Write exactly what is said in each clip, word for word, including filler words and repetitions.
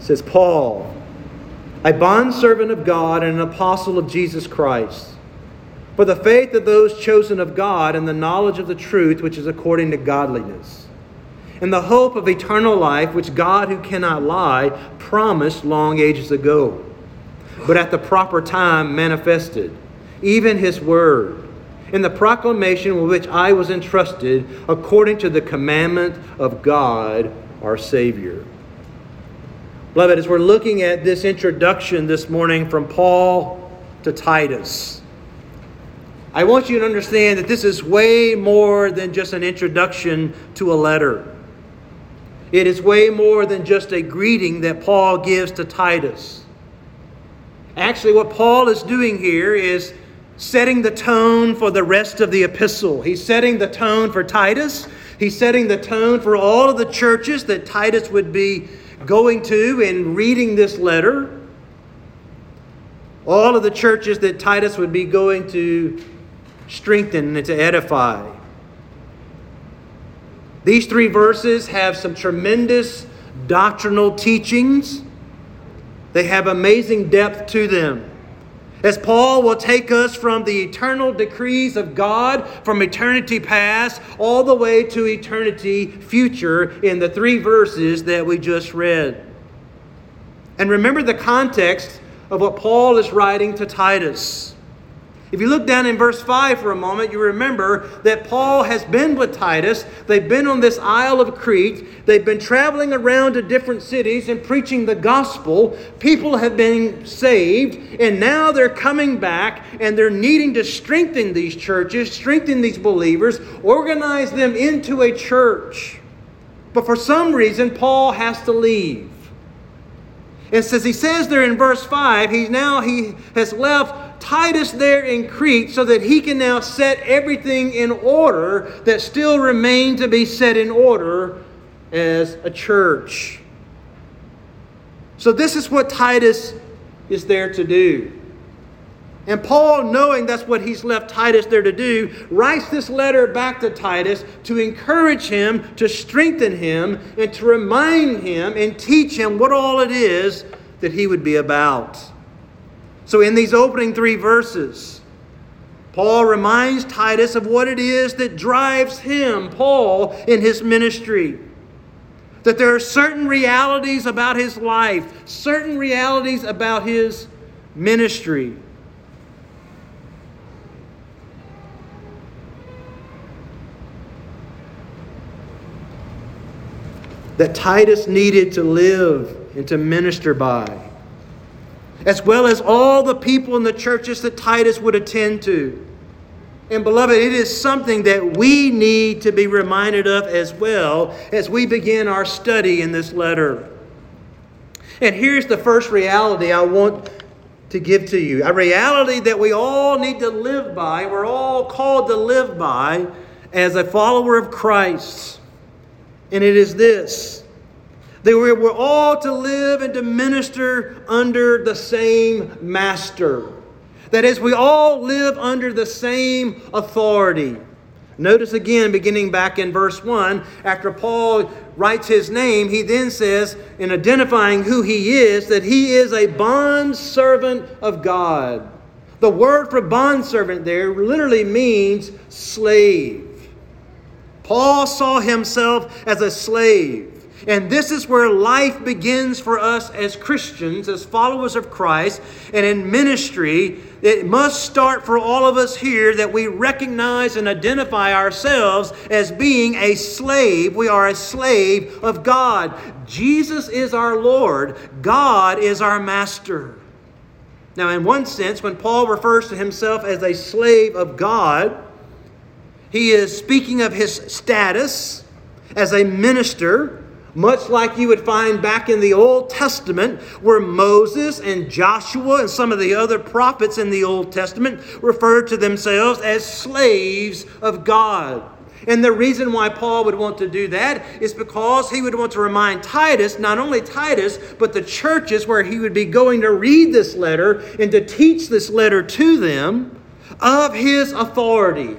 says, Paul, a bondservant of God and an apostle of Jesus Christ, for the faith of those chosen of God and the knowledge of the truth which is according to godliness, and the hope of eternal life which God, who cannot lie, promised long ages ago, but at the proper time manifested, even His word, in the proclamation with which I was entrusted according to the commandment of God our Savior. Beloved, as we're looking at this introduction this morning from Paul to Titus, I want you to understand that this is way more than just an introduction to a letter. It is way more than just a greeting that Paul gives to Titus. Actually, what Paul is doing here is setting the tone for the rest of the epistle. He's setting the tone for Titus. He's setting the tone for all of the churches that Titus would be going to and reading this letter. All of the churches that Titus would be going to strengthen and to edify. These three verses have some tremendous doctrinal teachings. They have amazing depth to them. As Paul will take us from the eternal decrees of God from eternity past all the way to eternity future in the three verses that we just read. And remember the context of what Paul is writing to Titus. If you look down in verse five for a moment, you remember that Paul has been with Titus. They've been on this Isle of Crete. They've been traveling around to different cities and preaching the gospel. People have been saved, and now they're coming back and they're needing to strengthen these churches, strengthen these believers, organize them into a church. But for some reason, Paul has to leave. And says he says there in verse five, he now he has left Titus there in Crete so that he can now set everything in order that still remain to be set in order as a church. So this is what Titus is there to do. And Paul, knowing that's what he's left Titus there to do, writes this letter back to Titus to encourage him, to strengthen him, and to remind him and teach him what all it is that he would be about. So in these opening three verses, Paul reminds Titus of what it is that drives him, Paul, in his ministry. That there are certain realities about his life, certain realities about his ministry. That Titus needed to live and to minister by, as well as all the people in the churches that Titus would attend to. And beloved, it is something that we need to be reminded of as well as we begin our study in this letter. And here's the first reality I want to give to you. A reality that we all need to live by. We're all called to live by as a follower of Christ. And it is this: that we're all to live and to minister under the same master. That is, we all live under the same authority. Notice again, beginning back in verse one, after Paul writes his name, he then says, in identifying who he is, that he is a bondservant of God. The word for bondservant there literally means slave. Paul saw himself as a slave. And this is where life begins for us as Christians, as followers of Christ. And in ministry, it must start for all of us here that we recognize and identify ourselves as being a slave. We are a slave of God. Jesus is our Lord. God is our master. Now, in one sense, when Paul refers to himself as a slave of God, he is speaking of his status as a minister, much like you would find back in the Old Testament, where Moses and Joshua and some of the other prophets in the Old Testament referred to themselves as slaves of God. And the reason why Paul would want to do that is because he would want to remind Titus, not only Titus, but the churches where he would be going to read this letter and to teach this letter to them, of his authority.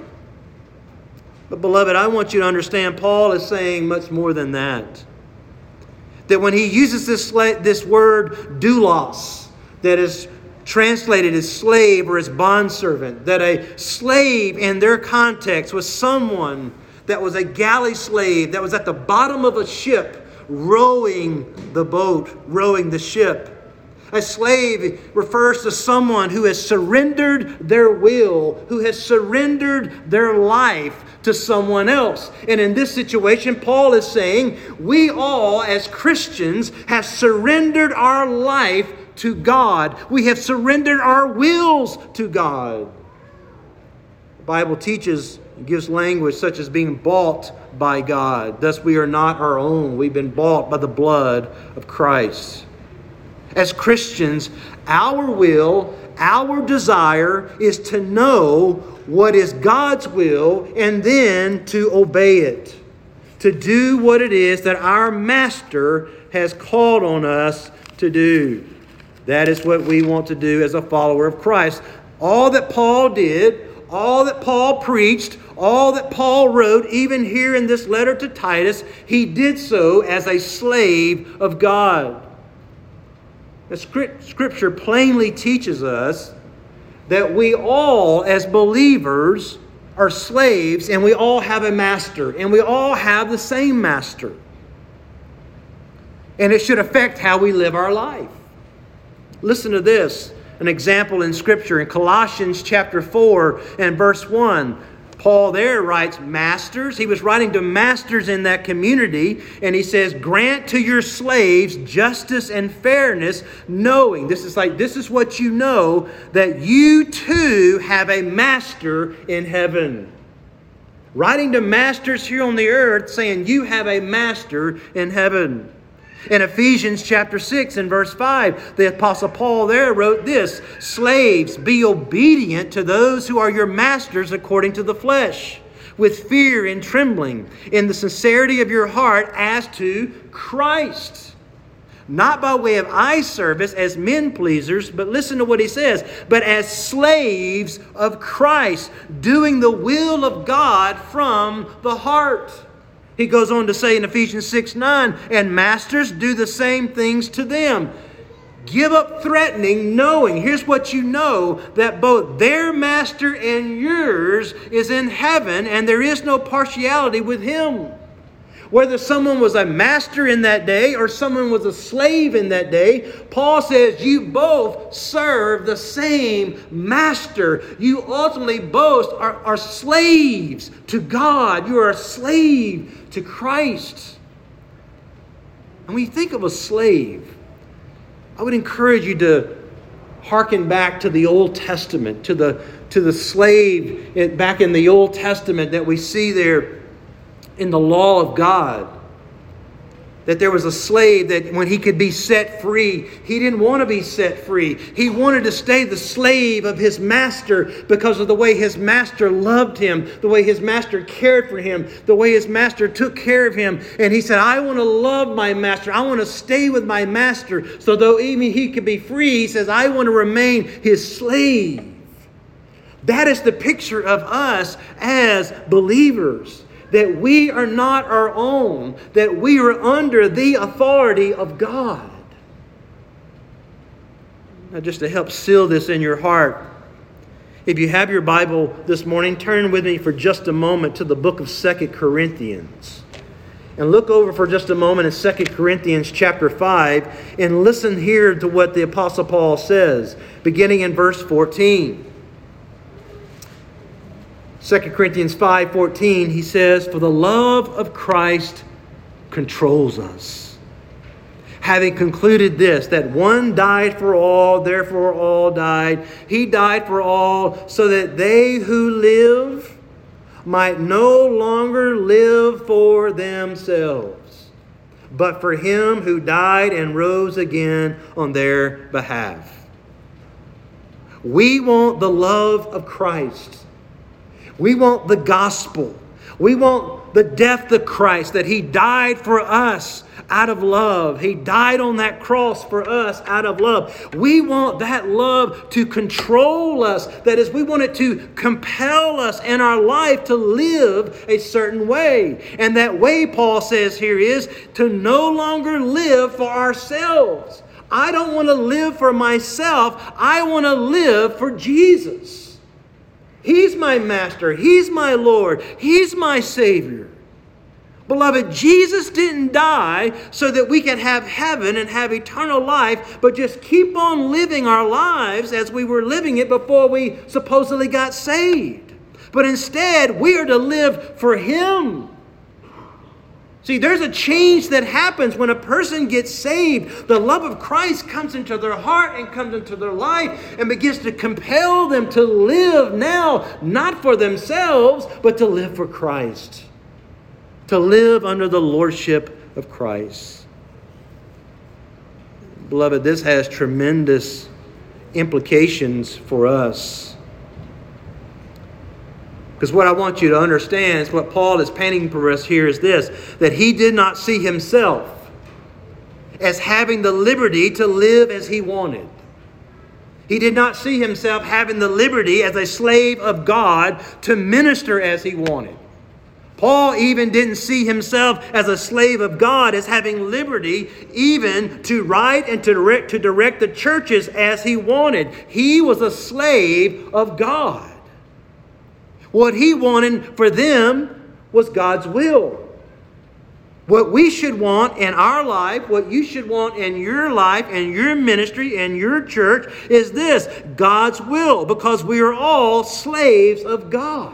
But beloved, I want you to understand Paul is saying much more than that. That when he uses this, this word doulos, that is translated as slave or as bondservant, that a slave in their context was someone that was a galley slave that was at the bottom of a ship rowing the boat, rowing the ship. A slave refers to someone who has surrendered their will, who has surrendered their life to someone else. And in this situation, Paul is saying, we all as Christians have surrendered our life to God. We have surrendered our wills to God. The Bible teaches, gives language such as being bought by God. Thus we are not our own. We've been bought by the blood of Christ. As Christians, our will, our desire is to know what is God's will and then to obey it. To do what it is that our Master has called on us to do. That is what we want to do as a follower of Christ. All that Paul did, all that Paul preached, all that Paul wrote, even here in this letter to Titus, he did so as a slave of God. The Scripture plainly teaches us that we all, as believers, are slaves, and we all have a master, and we all have the same master. And it should affect how we live our life. Listen to this, an example in Scripture. In Colossians chapter four and verse one, Paul there writes, masters. He was writing to masters in that community, and he says, grant to your slaves justice and fairness, knowing, this is like, this is what you know, that you too have a master in heaven. Writing to masters here on the earth, saying you have a master in heaven. In Ephesians chapter six and verse five, the Apostle Paul there wrote this, slaves, be obedient to those who are your masters according to the flesh, with fear and trembling, in the sincerity of your heart as to Christ. Not by way of eye service as men pleasers, but listen to what he says, but as slaves of Christ, doing the will of God from the heart. He goes on to say in Ephesians six nine, and masters, do the same things to them. Give up threatening, knowing, here's what you know, that both their master and yours is in heaven, and there is no partiality with him. Whether someone was a master in that day or someone was a slave in that day, Paul says you both serve the same master. You ultimately both are, are slaves to God. You are a slave to Christ. And when you think of a slave, I would encourage you to hearken back to the Old Testament, to the, to the slave back in the Old Testament that we see there in the law of God. That there was a slave that when he could be set free, he didn't want to be set free. He wanted to stay the slave of his master because of the way his master loved him, the way his master cared for him, the way his master took care of him. And he said, I want to love my master. I want to stay with my master. So though even he could be free, he says, I want to remain his slave. That is the picture of us as believers. That we are not our own, that we are under the authority of God. Now, just to help seal this in your heart, if you have your Bible this morning, turn with me for just a moment to the book of Second Corinthians. And look over for just a moment in Second Corinthians chapter five and listen here to what the Apostle Paul says, beginning in verse fourteen. Second Corinthians five fourteen, he says, for the love of Christ controls us. Having concluded this, that one died for all, therefore all died. He died for all, so that they who live might no longer live for themselves, but for him who died and rose again on their behalf. We want the love of Christ. We want the gospel. We want the depth of Christ, that He died for us out of love. He died on that cross for us out of love. We want that love to control us. That is, we want it to compel us in our life to live a certain way. And that way, Paul says here, is to no longer live for ourselves. I don't want to live for myself. I want to live for Jesus. He's my master. He's my Lord. He's my Savior. Beloved, Jesus didn't die so that we can have heaven and have eternal life, but just keep on living our lives as we were living it before we supposedly got saved. But instead, we are to live for Him. See, there's a change that happens when a person gets saved. The love of Christ comes into their heart and comes into their life and begins to compel them to live now, not for themselves, but to live for Christ. To live under the lordship of Christ. Beloved, this has tremendous implications for us. Because what I want you to understand is what Paul is painting for us here is this, that he did not see himself as having the liberty to live as he wanted. He did not see himself having the liberty as a slave of God to minister as he wanted. Paul even didn't see himself as a slave of God, as having liberty even to write and to direct, to direct the churches as he wanted. He was a slave of God. What he wanted for them was God's will. What we should want in our life, what you should want in your life and your ministry and your church is this, God's will, because we are all slaves of God,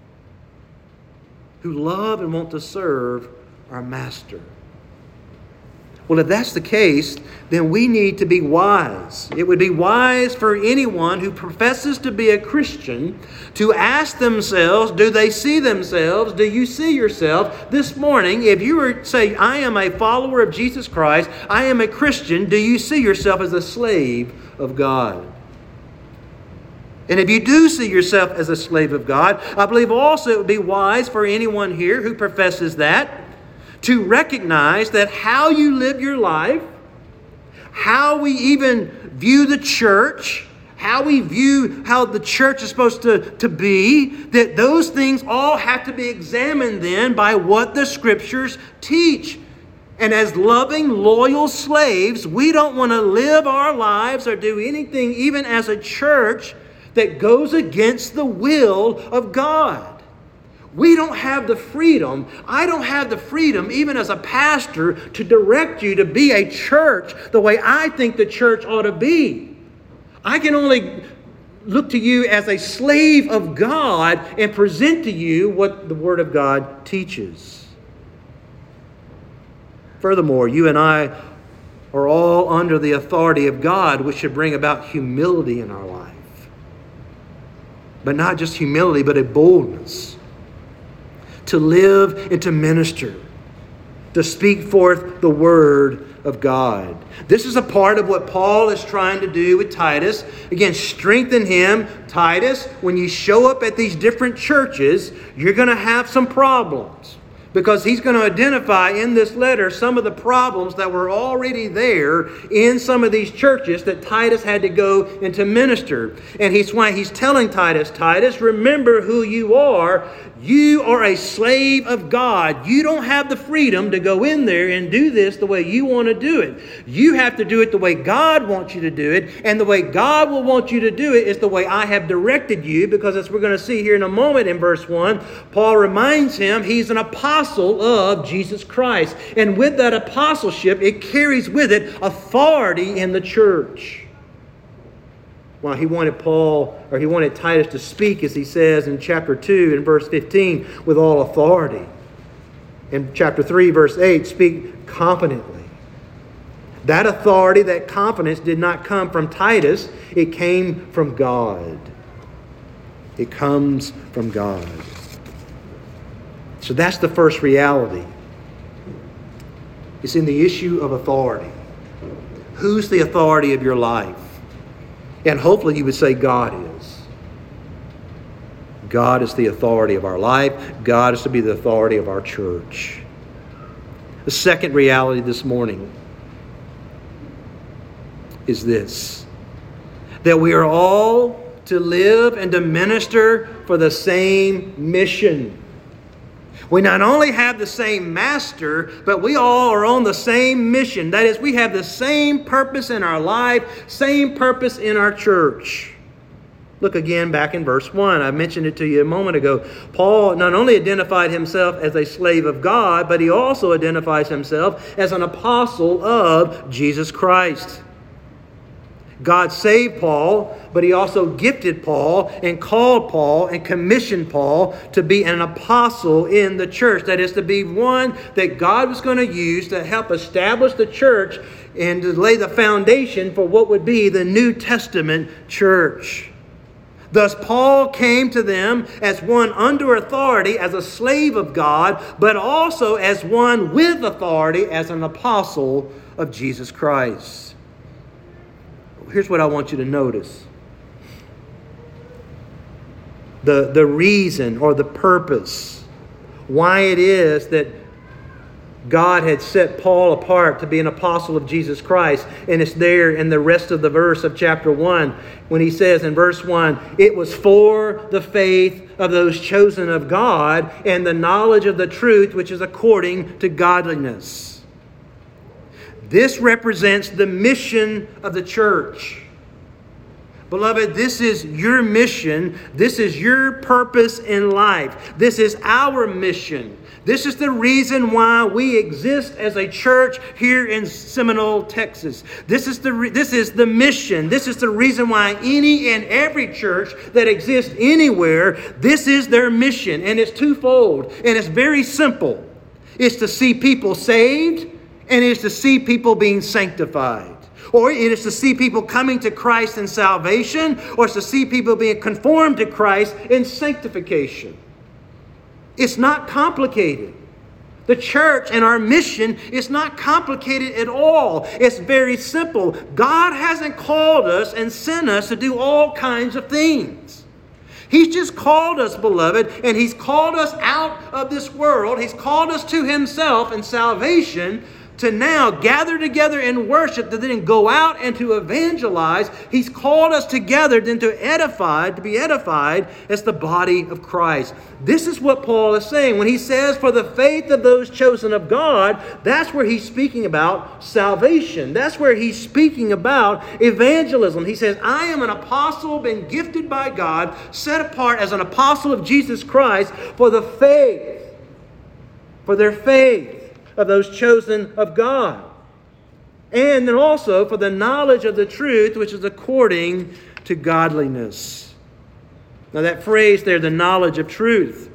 who love and want to serve our Master. Well, if that's the case, then we need to be wise. It would be wise for anyone who professes to be a Christian to ask themselves, do they see themselves? Do you see yourself this morning? If you were to say, I am a follower of Jesus Christ, I am a Christian, do you see yourself as a slave of God? And if you do see yourself as a slave of God, I believe also it would be wise for anyone here who professes that to recognize that how you live your life, how we even view the church, how we view how the church is supposed to, to be, that those things all have to be examined then by what the Scriptures teach. And as loving, loyal slaves, we don't want to live our lives or do anything, even as a church, that goes against the will of God. We don't have the freedom, I don't have the freedom, even as a pastor, to direct you to be a church the way I think the church ought to be. I can only look to you as a slave of God and present to you what the Word of God teaches. Furthermore, you and I are all under the authority of God, which should bring about humility in our life. But not just humility, but a boldness to live and to minister, to speak forth the Word of God. This is a part of what Paul is trying to do with Titus. Again, strengthen him. Titus, when you show up at these different churches, you're going to have some problems. Because he's going to identify in this letter some of the problems that were already there in some of these churches that Titus had to go and to minister. And he's why he's telling Titus, Titus, remember who you are. You are a slave of God. You don't have the freedom to go in there and do this the way you want to do it. You have to do it the way God wants you to do it. And the way God will want you to do it is the way I have directed you. Because as we're going to see here in a moment in verse one, Paul reminds him he's an apostle of Jesus Christ. And with that apostleship, it carries with it authority in the church. Well, he wanted Paul, or he wanted Titus to speak, as he says in chapter two and verse fifteen, with all authority. In chapter three, verse eight, speak confidently. That authority, that confidence did not come from Titus. It came from God. It comes from God. So that's the first reality. It's in the issue of authority. Who's the authority of your life? And hopefully you would say God is. God is the authority of our life. God is to be the authority of our church. The second reality this morning is this: that we are all to live and to minister for the same mission. We not only have the same master, but we all are on the same mission. That is, we have the same purpose in our life, same purpose in our church. Look again back in verse one. I mentioned it to you a moment ago. Paul not only identified himself as a slave of God, but he also identifies himself as an apostle of Jesus Christ. God saved Paul, but he also gifted Paul and called Paul and commissioned Paul to be an apostle in the church. That is, to be one that God was going to use to help establish the church and to lay the foundation for what would be the New Testament church. Thus, Paul came to them as one under authority, as a slave of God, but also as one with authority, as an apostle of Jesus Christ. Here's what I want you to notice. The, the reason or the purpose why it is that God had set Paul apart to be an apostle of Jesus Christ. And it's there in the rest of the verse of chapter one when he says in verse one, it was for the faith of those chosen of God and the knowledge of the truth which is according to godliness. This represents the mission of the church. Beloved, this is your mission. This is your purpose in life. This is our mission. This is the reason why we exist as a church here in Seminole, Texas. This is the re- this is the mission. This is the reason why any and every church that exists anywhere, this is their mission. And it's twofold. And it's very simple. It's to see people saved, and it is to see people being sanctified. Or it is to see people coming to Christ in salvation, or it's to see people being conformed to Christ in sanctification. It's not complicated. The church and our mission is not complicated at all. It's very simple. God hasn't called us and sent us to do all kinds of things. He's just called us, beloved, and He's called us out of this world. He's called us to Himself in salvation, to now gather together in worship, to then go out and to evangelize. He's called us together then to edify, to be edified as the body of Christ. This is what Paul is saying. When he says, for the faith of those chosen of God, that's where he's speaking about salvation. That's where he's speaking about evangelism. He says, I am an apostle, been gifted by God, set apart as an apostle of Jesus Christ for the faith, for their faith of those chosen of God. And then also for the knowledge of the truth, which is according to godliness. Now that phrase there, the knowledge of truth.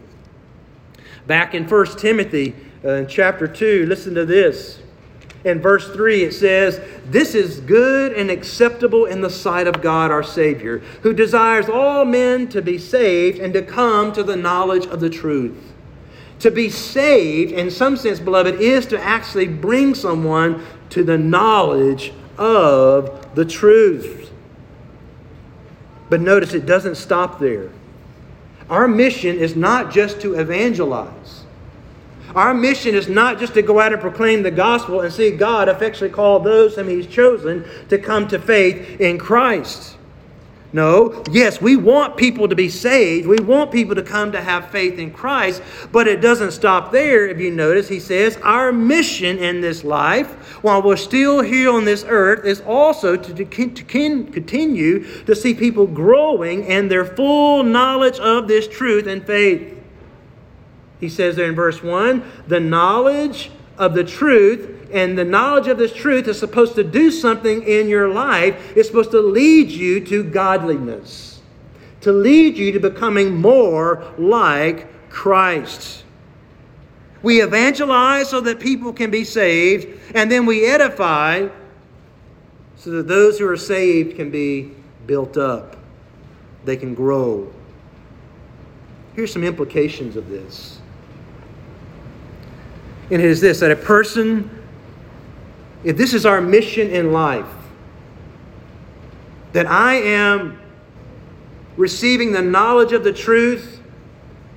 Back in First Timothy uh, in chapter two, listen to this. In verse three it says, this is good and acceptable in the sight of God our Savior, who desires all men to be saved and to come to the knowledge of the truth. To be saved, in some sense, beloved, is to actually bring someone to the knowledge of the truth. But notice it doesn't stop there. Our mission is not just to evangelize. Our mission is not just to go out and proclaim the gospel and see God effectually call those whom He's chosen to come to faith in Christ. No, yes, we want people to be saved. We want people to come to have faith in Christ. But it doesn't stop there. If you notice, he says, our mission in this life, while we're still here on this earth, is also to, to continue to see people growing in their full knowledge of this truth and faith. He says there in verse one, the knowledge of the truth. And the knowledge of this truth is supposed to do something in your life. It's supposed to lead you to godliness. To lead you to becoming more like Christ. We evangelize so that people can be saved. And then we edify so that those who are saved can be built up. They can grow. Here's some implications of this. And it is this, that a person, if this is our mission in life, that I am receiving the knowledge of the truth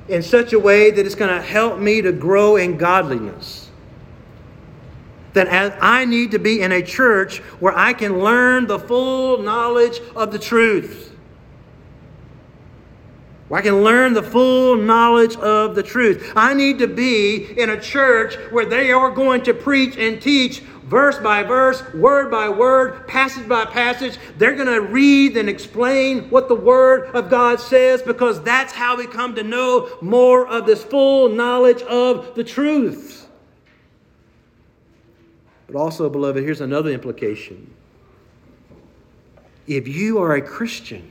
in such a way that it's going to help me to grow in godliness. Then I need to be in a church where I can learn the full knowledge of the truth. Where I can learn the full knowledge of the truth. I need to be in a church where they are going to preach and teach verse by verse, word by word, passage by passage. They're going to read and explain what the Word of God says, because that's how we come to know more of this full knowledge of the truth. But also, beloved, here's another implication. If you are a Christian,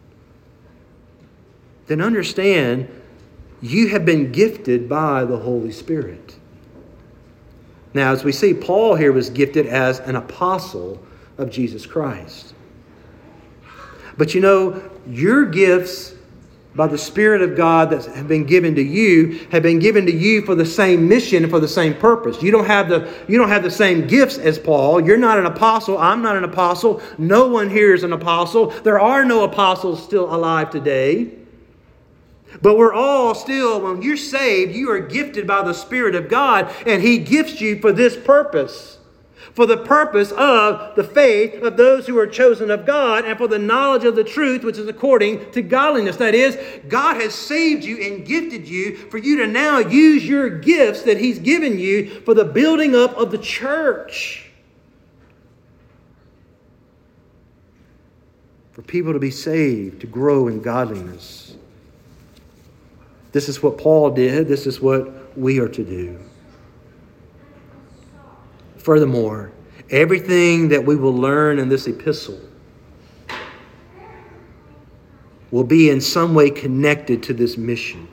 then understand you have been gifted by the Holy Spirit. Now, as we see, Paul here was gifted as an apostle of Jesus Christ. But you know, your gifts by the Spirit of God that have been given to you have been given to you for the same mission and for the same purpose. You don't have the, you don't have the same gifts as Paul. You're not an apostle. I'm not an apostle. No one here is an apostle. There are no apostles still alive today. But we're all still, when you're saved, you are gifted by the Spirit of God, and He gifts you for this purpose. For the purpose of the faith of those who are chosen of God, and for the knowledge of the truth, which is according to godliness. That is, God has saved you and gifted you for you to now use your gifts that He's given you for the building up of the church. For people to be saved, to grow in godliness. This is what Paul did. This is what we are to do. Furthermore, everything that we will learn in this epistle will be in some way connected to this mission.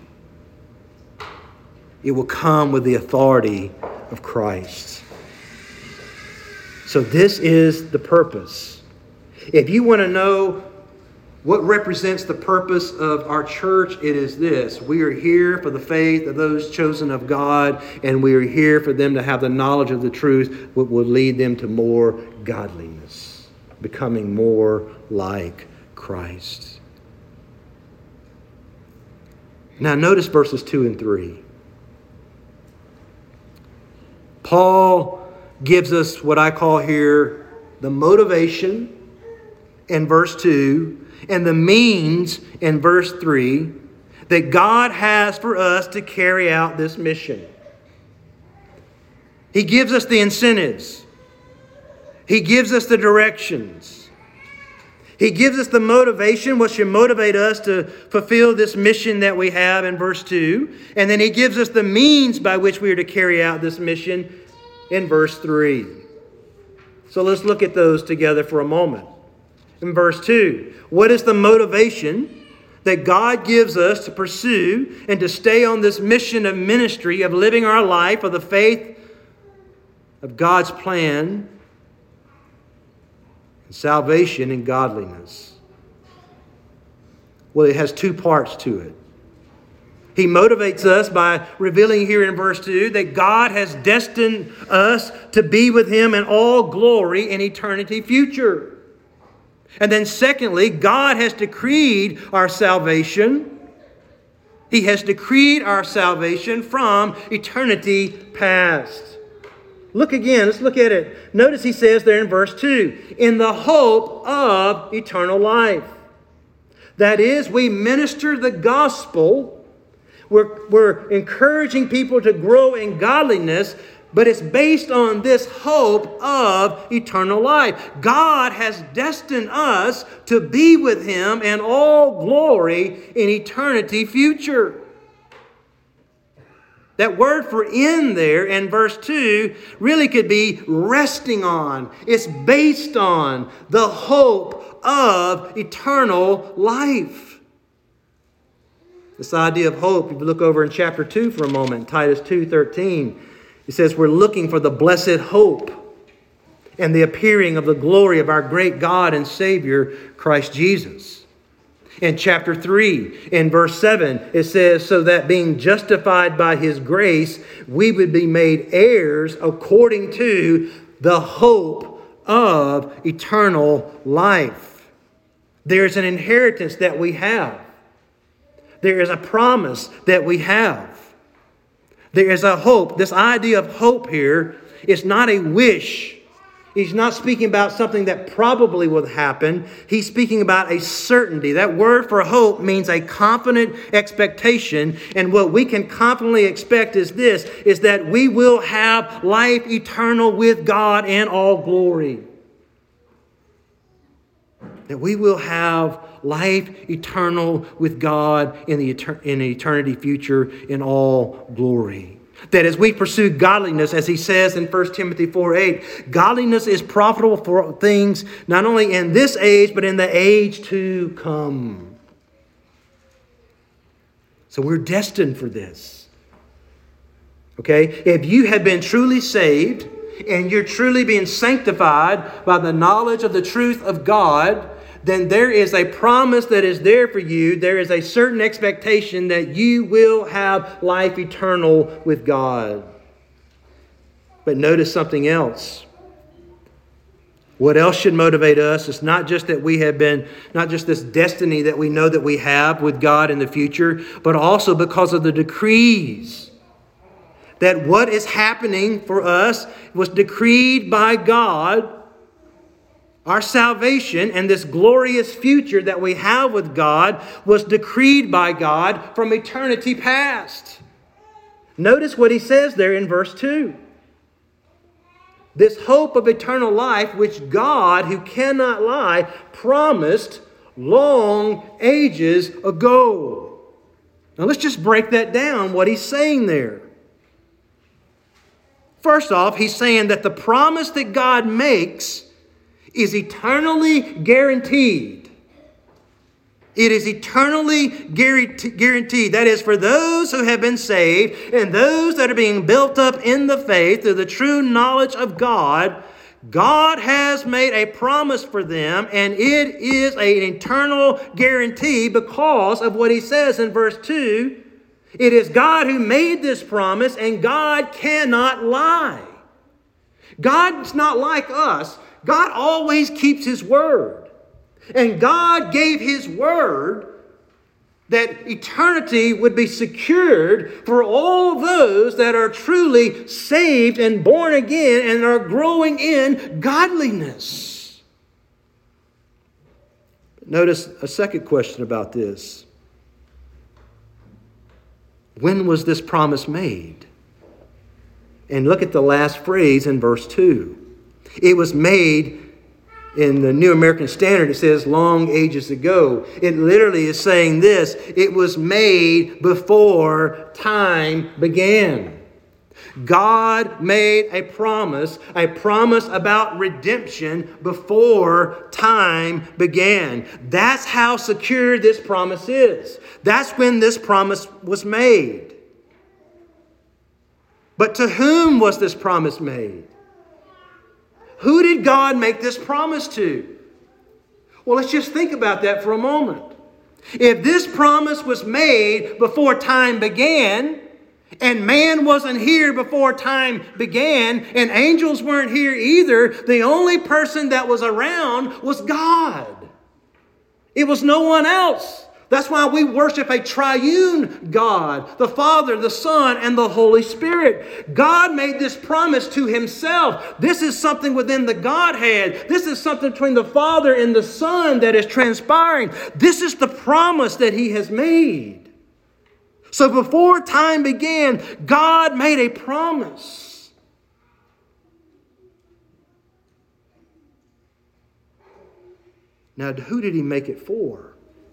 It will come with the authority of Christ. So this is the purpose. If you want to know what represents the purpose of our church, it is this. We are here for the faith of those chosen of God, and we are here for them to have the knowledge of the truth that will lead them to more godliness, becoming more like Christ. Now notice verses two and three. Paul gives us what I call here the motivation in verse two, and the means in verse three that God has for us to carry out this mission. He gives us the incentives. He gives us the directions. He gives us the motivation, what should motivate us to fulfill this mission that we have in verse two. And then He gives us the means by which we are to carry out this mission in verse three. So let's look at those together for a moment. In verse two, what is the motivation that God gives us to pursue and to stay on this mission of ministry, of living our life of the faith of God's plan, and salvation and godliness? Well, it has two parts to it. He motivates us by revealing here in verse two that God has destined us to be with Him in all glory in eternity future. And then secondly, God has decreed our salvation. He has decreed our salvation from eternity past. Look again, let's look at it. Notice He says there in verse two, in the hope of eternal life. That is, we minister the gospel. We're, we're encouraging people to grow in godliness, but it's based on this hope of eternal life. God has destined us to be with Him in all glory in eternity future. That word for "in" there in verse two really could be resting on. It's based on the hope of eternal life. This idea of hope, if you look over in chapter two for a moment, Titus two thirteen, it says we're looking for the blessed hope and the appearing of the glory of our great God and Savior, Christ Jesus. In chapter three, in verse seven, it says, so that being justified by His grace, we would be made heirs according to the hope of eternal life. There's an inheritance that we have. there is a promise that we have. There is a hope. This idea of hope here is not a wish. He's not speaking about something that probably will happen. He's speaking about a certainty. That word for hope means a confident expectation. And what we can confidently expect is this, is that we will have life eternal with God in all glory. That we will have life eternal with God in the etern- in the eternity future in all glory. That as we pursue godliness, as he says in First Timothy four eight, godliness is profitable for things not only in this age, but in the age to come. So we're destined for this. Okay? If you have been truly saved and you're truly being sanctified by the knowledge of the truth of God, then there is a promise that is there for you. There is a certain expectation that you will have life eternal with God. But notice something else. What else should motivate us? It's not just that we have been, not just this destiny that we know that we have with God in the future, but also because of the decrees. That what is happening for us was decreed by God. Our salvation and this glorious future that we have with God was decreed by God from eternity past. Notice what he says there in verse two. This hope of eternal life, which God, who cannot lie, promised long ages ago. Now let's just break that down, what he's saying there. First off, he's saying that the promise that God makes is eternally guaranteed. It is eternally guaranteed. That is, for those who have been saved and those that are being built up in the faith through the true knowledge of God, God has made a promise for them, and it is an eternal guarantee because of what he says in verse two. It is God who made this promise, and God cannot lie. God's not like us. God always keeps his word. And God gave his word that eternity would be secured for all those that are truly saved and born again and are growing in godliness. Notice a second question about this. When was this promise made? And look at the last phrase in verse two. It was made, in the New American Standard, it says long ages ago. It literally is saying this: it was made before time began. God made a promise, a promise about redemption before time began. That's how secure this promise is. That's when this promise was made. But to whom was this promise made? Who did God make this promise to? Well, let's just think about that for a moment. If this promise was made before time began, and man wasn't here before time began, and angels weren't here either, the only person that was around was God. It was no one else. That's why we worship a triune God, the Father, the Son, and the Holy Spirit. God made this promise to himself. This is something within the Godhead. This is something between the Father and the Son that is transpiring. This is the promise that he has made. So before time began, God made a promise. Now, who did he make it for?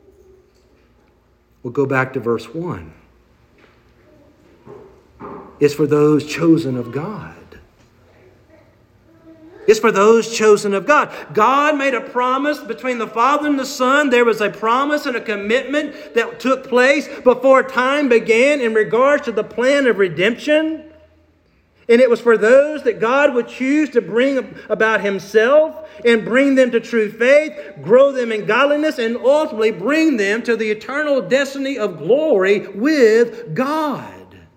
We'll go back to verse one. It's for those chosen of God. It's for those chosen of God. God made a promise between the Father and the Son. There was a promise and a commitment that took place before time began in regards to the plan of redemption. And it was for those that God would choose to bring about himself and bring them to true faith, grow them in godliness, and ultimately bring them to the eternal destiny of glory with God.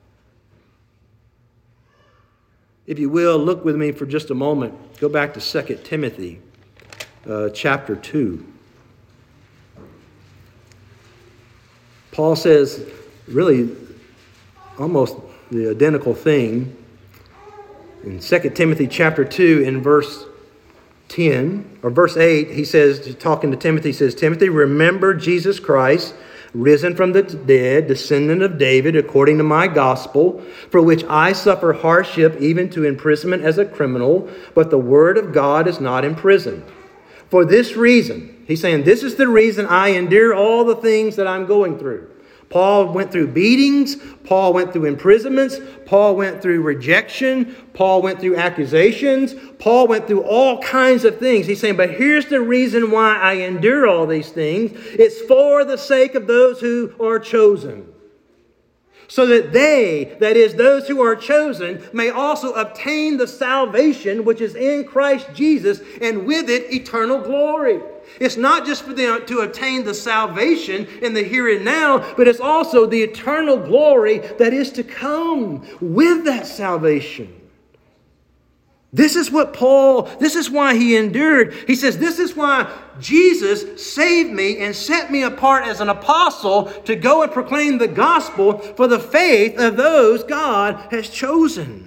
If you will, look with me for just a moment. Go back to Second Timothy uh, chapter two. Paul says really almost the identical thing in Second Timothy chapter two in verse ten or verse eight. He says, talking to Timothy, he says, Timothy, remember Jesus Christ, risen from the dead, descendant of David, according to my gospel, for which I suffer hardship, even to imprisonment as a criminal, but the word of God is not imprisoned. For this reason, he's saying, this is the reason I endure all the things that I'm going through. Paul went through beatings. Paul went through imprisonments. Paul went through rejection. Paul went through accusations. Paul went through all kinds of things. He's saying, but here's the reason why I endure all these things. It's for the sake of those who are chosen. So that they, that is, those who are chosen, may also obtain the salvation which is in Christ Jesus, and with it eternal glory. It's not just for them to obtain the salvation in the here and now, but it's also the eternal glory that is to come with that salvation. This is what Paul, this is why he endured. He says, this is why Jesus saved me and set me apart as an apostle to go and proclaim the gospel for the faith of those God has chosen.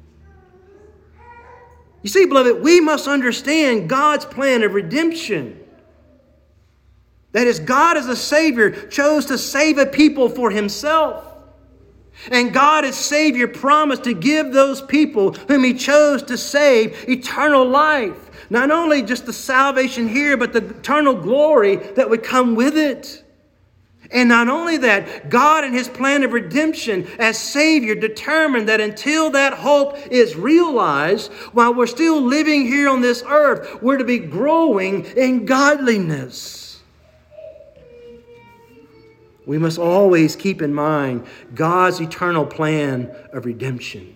You see, beloved, we must understand God's plan of redemption. That is, God as a Savior chose to save a people for Himself. And God as Savior promised to give those people whom He chose to save eternal life. Not only just the salvation here, but the eternal glory that would come with it. And not only that, God in His plan of redemption as Savior determined that until that hope is realized, while we're still living here on this earth, we're to be growing in godliness. We must always keep in mind God's eternal plan of redemption.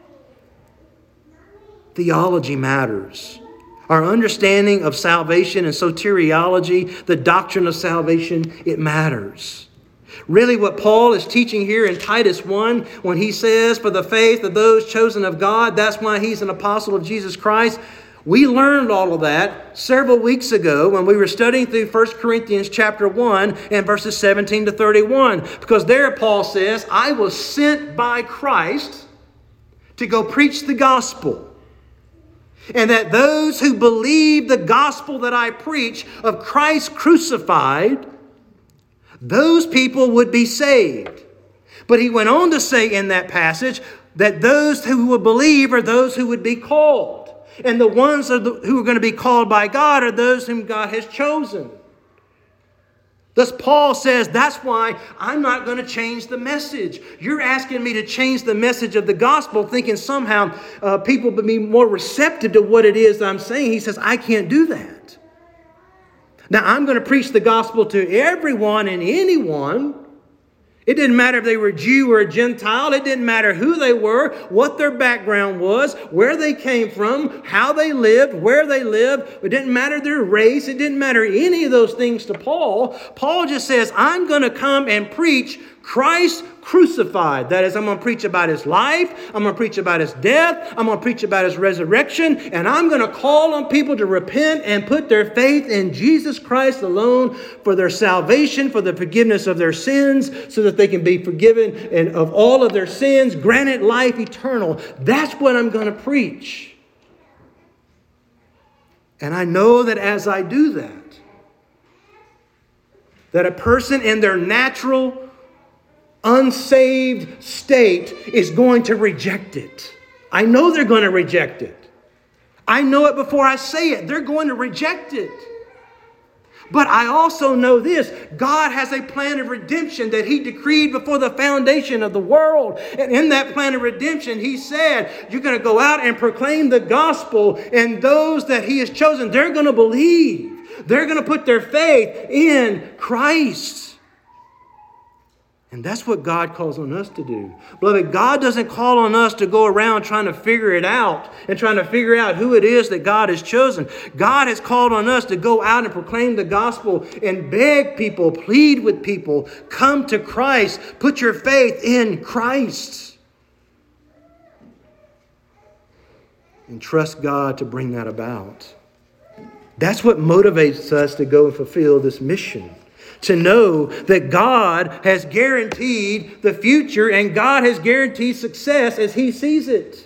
Theology matters. Our understanding of salvation and soteriology, the doctrine of salvation, it matters. Really what Paul is teaching here in Titus one, when he says, for the faith of those chosen of God, that's why he's an apostle of Jesus Christ. We learned all of that several weeks ago when we were studying through First Corinthians chapter one and verses seventeen to thirty-one. Because there Paul says, I was sent by Christ to go preach the gospel. And that those who believe the gospel that I preach of Christ crucified, those people would be saved. But he went on to say in that passage that those who would believe are those who would be called. And the ones who are going to be called by God are those whom God has chosen. Thus Paul says, that's why I'm not going to change the message. You're asking me to change the message of the gospel, thinking somehow uh, people would be more receptive to what it is I'm saying. He says, I can't do that. Now I'm going to preach the gospel to everyone and anyone. It didn't matter if they were Jew or Gentile. It didn't matter who they were, what their background was, where they came from, how they lived, where they lived. It didn't matter their race. It didn't matter any of those things to Paul. Paul just says, I'm going to come and preach Christ crucified. That is, I'm going to preach about His life. I'm going to preach about His death. I'm going to preach about His resurrection. And I'm going to call on people to repent and put their faith in Jesus Christ alone for their salvation, for the forgiveness of their sins, so that they can be forgiven and of all of their sins, granted life eternal. That's what I'm going to preach. And I know that as I do that, that a person in their natural unsaved state is going to reject it. I know they're going to reject it. I know it before I say it. They're going to reject it. But I also know this. God has a plan of redemption that He decreed before the foundation of the world. And in that plan of redemption, He said, you're going to go out and proclaim the gospel. And those that He has chosen, they're going to believe. They're going to put their faith in Christ. And that's what God calls on us to do. Beloved, God doesn't call on us to go around trying to figure it out and trying to figure out who it is that God has chosen. God has called on us to go out and proclaim the gospel and beg people, plead with people, come to Christ, put your faith in Christ. And trust God to bring that about. That's what motivates us to go and fulfill this mission. to know that God has guaranteed the future and God has guaranteed success as He sees it.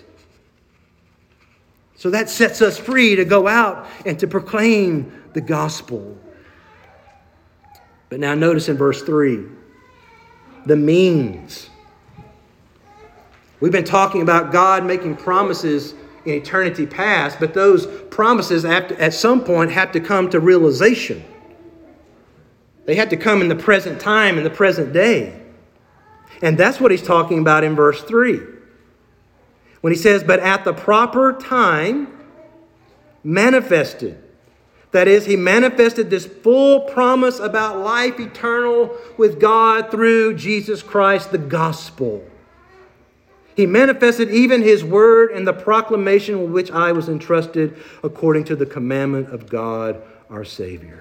So that sets us free to go out and to proclaim the gospel. But now notice in verse three, the means. We've been talking about God making promises in eternity past, but those promises have to, at some point have to come to realization. They have to come in the present time, in the present day. And that's what he's talking about in verse three. When he says, but at the proper time manifested. That is, he manifested this full promise about life eternal with God through Jesus Christ, the gospel. He manifested even His word and the proclamation with which I was entrusted according to the commandment of God our Savior.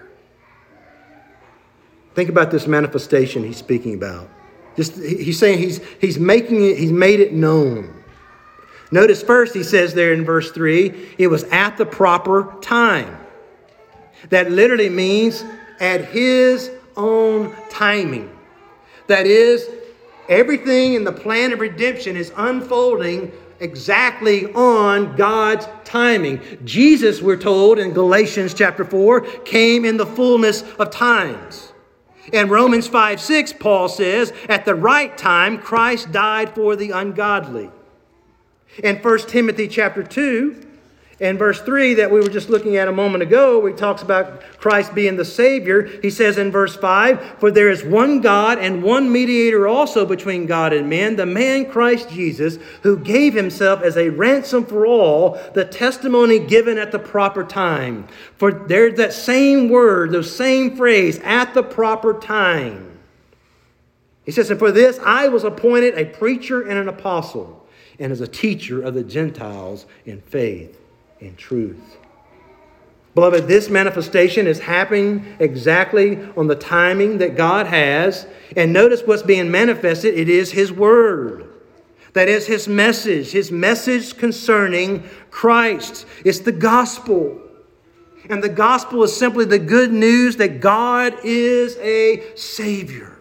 Think about this manifestation he's speaking about. Just he's saying he's he's making it, he's made it known. Notice first he says there in verse three, it was at the proper time. That literally means at His own timing. That is, everything in the plan of redemption is unfolding exactly on God's timing. Jesus, we're told in Galatians chapter four, came in the fullness of times. In Romans five six, Paul says, at the right time, Christ died for the ungodly. In First Timothy chapter two, and verse three that we were just looking at a moment ago, where he talks about Christ being the Savior, he says in verse five, for there is one God and one mediator also between God and men, the man Christ Jesus, who gave Himself as a ransom for all, the testimony given at the proper time. For there's that same word, the same phrase, at the proper time. He says, and for this I was appointed a preacher and an apostle, and as a teacher of the Gentiles in faith and truth. Beloved, this manifestation is happening exactly on the timing that God has. And notice what's being manifested. It is His word. That is His message. His message concerning Christ. It's the gospel. And the gospel is simply the good news that God is a Savior.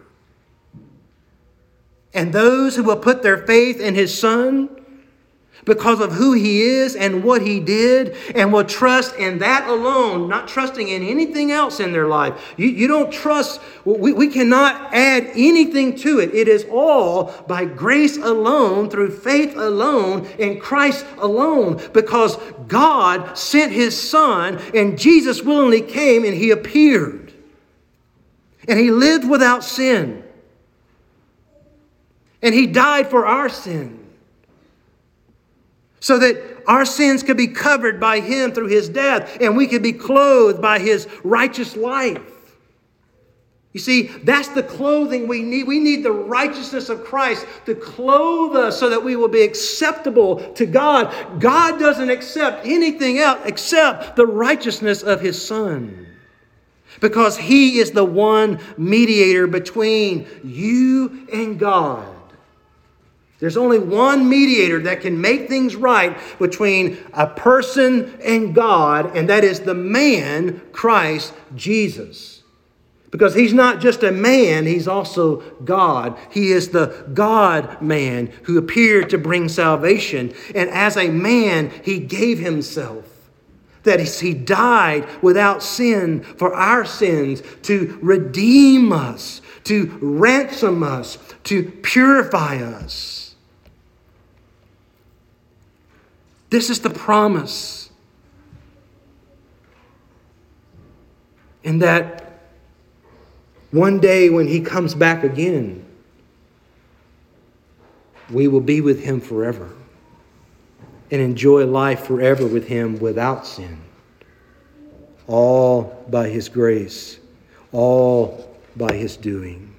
And those who will put their faith in His Son because of who He is and what He did, and will trust in that alone, not trusting in anything else in their life. You, you don't trust, we, we cannot add anything to it. It is all by grace alone, through faith alone, in Christ alone, because God sent His Son, and Jesus willingly came and He appeared. And He lived without sin. And He died for our sin, so that our sins could be covered by Him through His death, and we could be clothed by His righteous life. You see, that's the clothing we need. We need the righteousness of Christ to clothe us so that we will be acceptable to God. God doesn't accept anything else except the righteousness of His Son, because He is the one mediator between you and God. There's only one mediator that can make things right between a person and God, and that is the man, Christ Jesus. Because He's not just a man, He's also God. He is the God-man who appeared to bring salvation. And as a man, He gave Himself. That is, He died without sin for our sins, to redeem us, to ransom us, to purify us. This is the promise. And that one day when He comes back again, we will be with Him forever and enjoy life forever with Him without sin. All by His grace, all by His doing.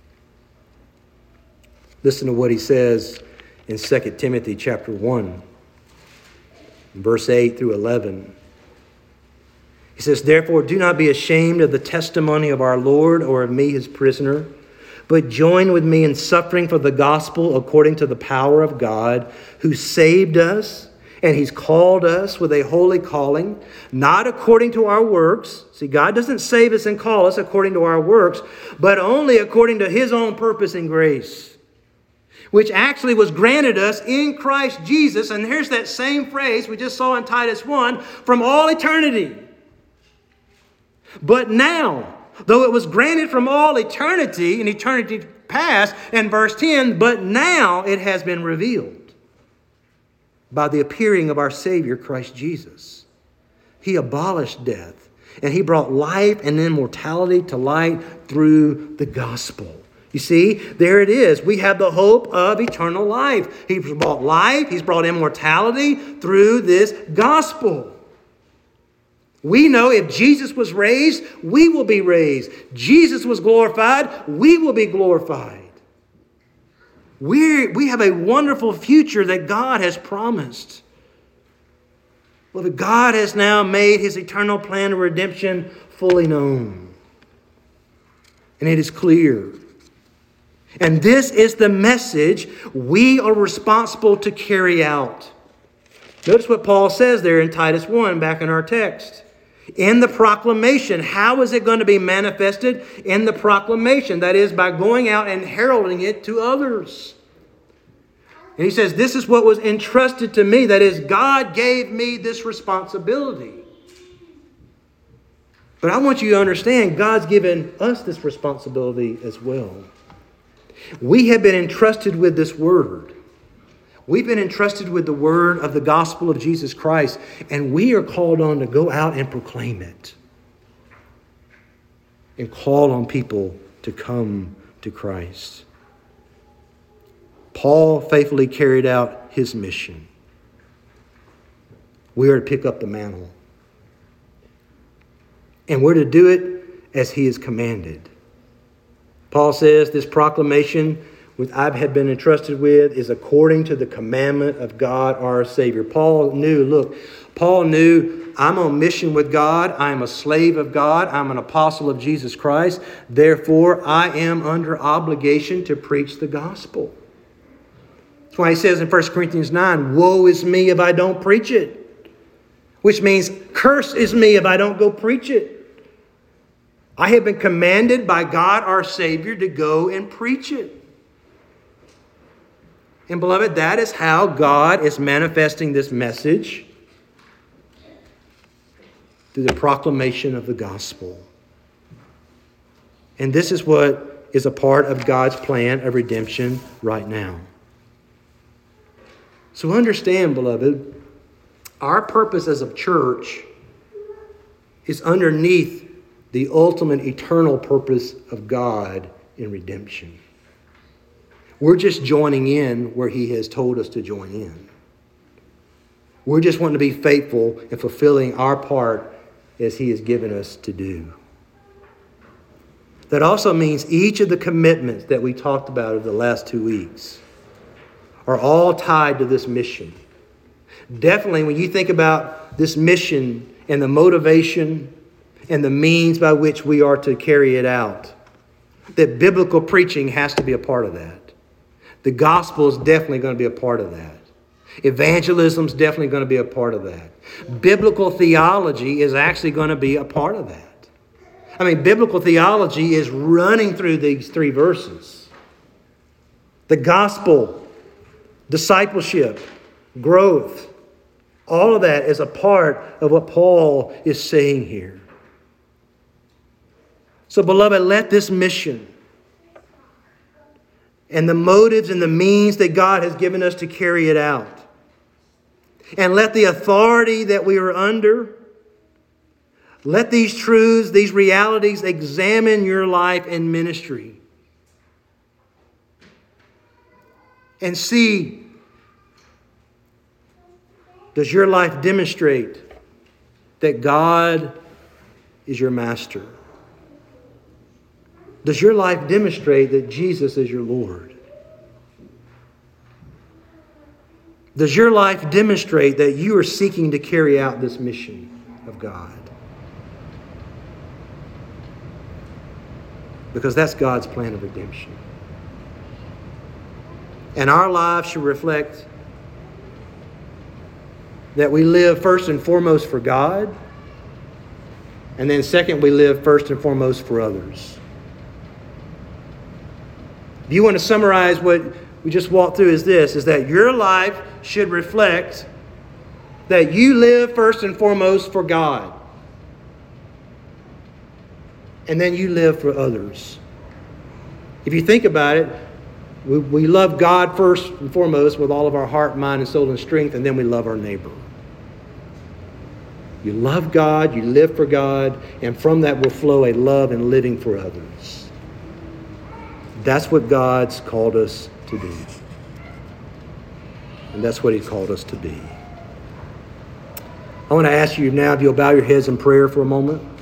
Listen to what he says in Second Timothy chapter one. Verse eight through eleven. He says, therefore, do not be ashamed of the testimony of our Lord or of me, His prisoner, but join with me in suffering for the gospel according to the power of God, who saved us And He's called us with a holy calling, not according to our works. See, God doesn't save us and call us according to our works, but only according to His own purpose and grace, which actually was granted us in Christ Jesus. And here's that same phrase we just saw in Titus one, from all eternity. But now, though it was granted from all eternity, in eternity past, and verse ten, but now it has been revealed by the appearing of our Savior, Christ Jesus. He abolished death, and He brought life and immortality to light through the gospel. You see, there it is. We have the hope of eternal life. He's brought life, He's brought immortality through this gospel. We know if Jesus was raised, we will be raised. Jesus was glorified, we will be glorified. We we have a wonderful future that God has promised. Well, God has now made His eternal plan of redemption fully known. And it is clear. And this is the message we are responsible to carry out. Notice what Paul says there in Titus one, back in our text. In the proclamation, how is it going to be manifested? In the proclamation, that is, by going out and heralding it to others. And he says, this is what was entrusted to me. That is, God gave me this responsibility. But I want you to understand, God's given us this responsibility as well. We have been entrusted with this word. We've been entrusted with the word of the gospel of Jesus Christ, and we are called on to go out and proclaim it and call on people to come to Christ. Paul faithfully carried out his mission. We are to pick up the mantle, and we're to do it as he is commanded. Paul says this proclamation which I have been entrusted with is according to the commandment of God our Savior. Paul knew, look, Paul knew, I'm on mission with God. I am a slave of God. I'm an apostle of Jesus Christ. Therefore, I am under obligation to preach the gospel. That's why he says in First Corinthians nine, woe is me if I don't preach it. Which means, curse is me if I don't go preach it. I have been commanded by God our Savior to go and preach it. And beloved, that is how God is manifesting this message through the proclamation of the gospel. And this is what is a part of God's plan of redemption right now. So understand, beloved, our purpose as a church is underneath the ultimate eternal purpose of God in redemption. We're just joining in where He has told us to join in. We're just wanting to be faithful in fulfilling our part as He has given us to do. That also means each of the commitments that we talked about over the last two weeks are all tied to this mission. Definitely when you think about this mission and the motivation and the means by which we are to carry it out, that biblical preaching has to be a part of that. The gospel is definitely going to be a part of that. Evangelism is definitely going to be a part of that. Biblical theology is actually going to be a part of that. I mean, biblical theology is running through these three verses. The gospel, discipleship, growth, all of that is a part of what Paul is saying here. So, beloved, let this mission and the motives and the means that God has given us to carry it out, and let the authority that we are under, let these truths, these realities examine your life and ministry. And see, does your life demonstrate that God is your master? Does your life demonstrate that Jesus is your Lord? Does your life demonstrate that you are seeking to carry out this mission of God? Because that's God's plan of redemption. And our lives should reflect that we live first and foremost for God. And then second, we live first and foremost for others. If you want to summarize what we just walked through is this, is that your life should reflect that you live first and foremost for God. And then you live for others. If you think about it, we, we love God first and foremost with all of our heart, mind, and soul and strength, and then we love our neighbor. You love God, you live for God, and from that will flow a love and living for others. That's what God's called us to do. And that's what He called us to be. I want to ask you now if you'll bow your heads in prayer for a moment.